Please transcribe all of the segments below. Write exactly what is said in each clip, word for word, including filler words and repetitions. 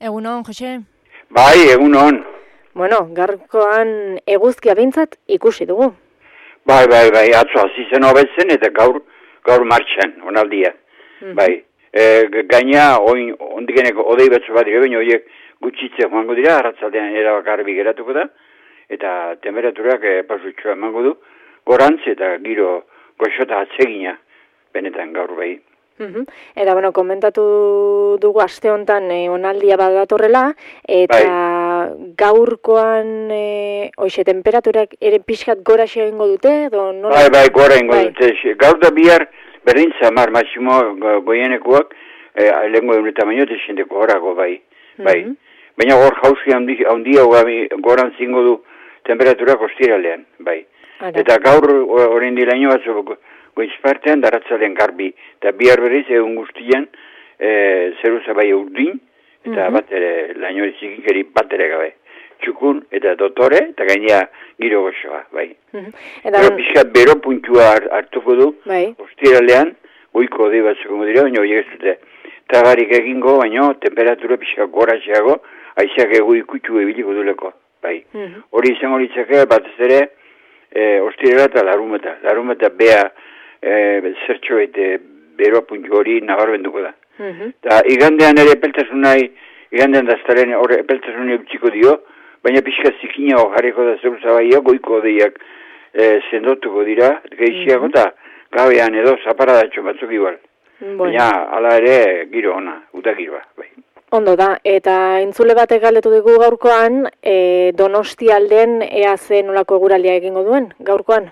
Egunon, Jose? Bai, egunon. Bueno, gaurkoan eguzkia behintzat ikusi dugu. Bai, bai, bai, atzo hasi zen hobetzen eta gaur, gaur martxan, onaldia. Mm-hmm. Bai, e, gaina, oin, ondikeneko odei batzu bat dira, baina horiek gutxitze joango dira, arratzaldean erabak arbi geratuko da, eta temperaturak e, pasutxoa emango du, gorantz eta giro goxota atsegina, benetan gaur bai. Mm-hmm. Eta, bueno, komentatu dugu aste honetan e, onaldia bat datorrela, eta bai. Gaurkoan, e, oixe, temperaturak ere pixkat gora egingo dute? Edo nola? Bai, bai, gora egingo bai. dute. Gaur da bihar berdin zamar, maximo goienekoak, e, lehenko egun eta baino, desindeko horako bai. Mm-hmm. Bai. Baina hor jauzi handia handi, goran zingo du temperaturak ostiralean, bai. Ara. Eta gaur horrein dira ino batzuk, goizpartean daratzalen garbi, eta bihar berriz egun guztian e, zeruza bai urdin, eta mm-hmm. bat ere, laino zikikeri bat ere gabe. Txukun eta dotore, eta gainea giro gozoa, bai. Mm-hmm. Eta Pero pixkat bero puntua hartuko du, bai. Ostiralean, goiko odei batzuko dira, baina horiek ez dute. Tagarik egingo, baina temperatura pixkat goratxeago, aizeak egu ikutxu ebiliko duleko, bai. Mm-hmm. Hori izango litzake, batez ere, e, ostirela eta larumeta. Larumeta bea, E, zertxo eta bero puntu hori nabarbenduko da. Mm-hmm. Ta igandean ere epeltasunai, igandean daztaren hori epeltasunai utxiko dio, baina pixka zikina jarriko da zeuza baia, goiko odeiak e, zendotuko dira, gehiago eta mm-hmm. gabean edo zaparadatxo batzuk igual. Bueno. Baina ala ere giro ona, uta giroa. Bai. Ondo da, eta entzule batek galdetu dugu gaurkoan, e, Donosti alden ea ze nolako eguraldia egingo duen, gaurkoan?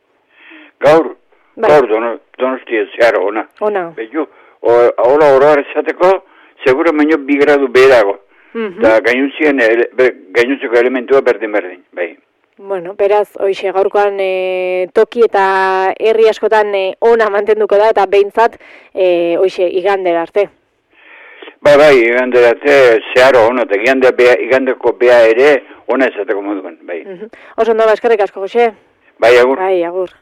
Gaur? Bai. Gaur Donosti ez zehar ona. Ona. Behu, hola horoar esateko, segura baino bi gradu beherago. Mm-hmm. Da gainuntzien, gainuntzeko elementua berdin-berdin, bai. Bueno, beraz, hoixe, gaurkoan e, toki eta herri askotan e, ona mantenduko da, eta behintzat, e, hoixe, igandera arte. Bai, bai, igandera arte, zehar ona, eta igande bea, igandeko bea ere, ona esateko moduan, bai. Mm-hmm. Oso ondo, eskerrik asko, Jose. Bai, agur. Bai, agur.